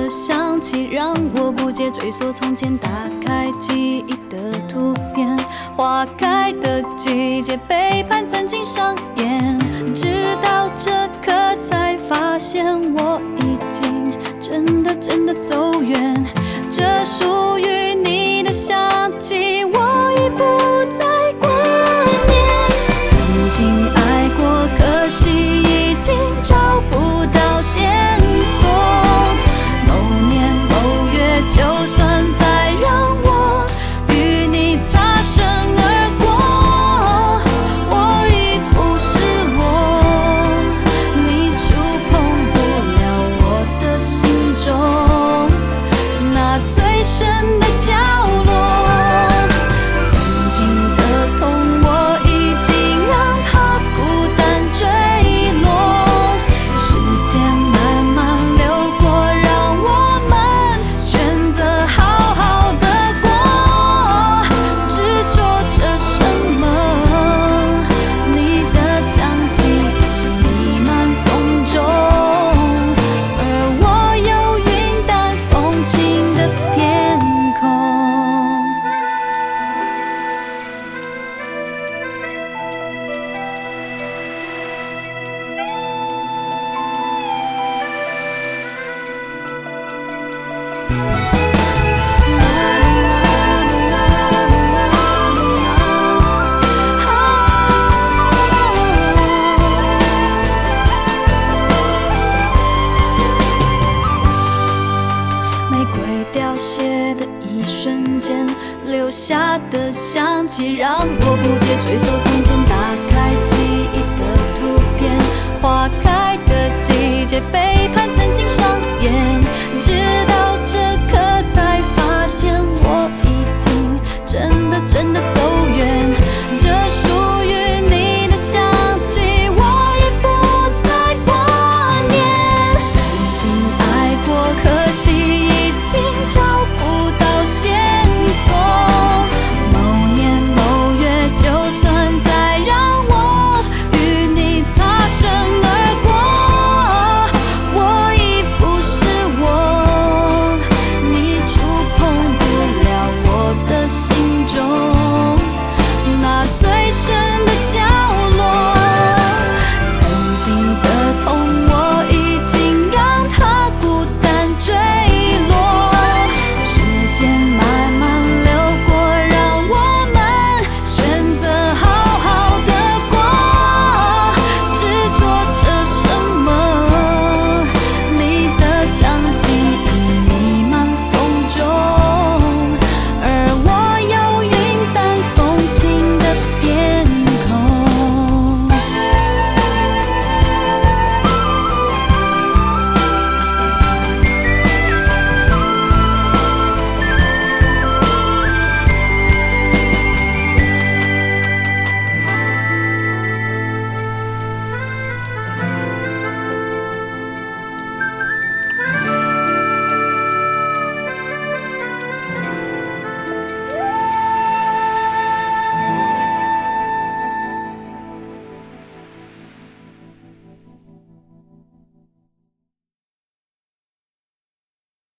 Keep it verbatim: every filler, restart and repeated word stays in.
的香气让我不解追溯从前，打开记忆的图片，花开的季节，背叛曾经上演，直到这刻才发现我已经真的真的走远，这属于你的香气我已不再挂念，曾经爱过，可惜已经找不到线索，某年某月就算再让我与你擦身而过，我已不是我，你触碰不了我的心中那最深的角落，曾经的痛我已经让它孤单坠落，时间慢慢流过，让我们选择好好的过，执着着什么？你的香气弥漫风中，而我有云淡风轻的天空。玫瑰凋谢的一瞬间，留下的香气让我不解追溯从前，打开记忆的图片，花开的季节，背叛曾经上演，直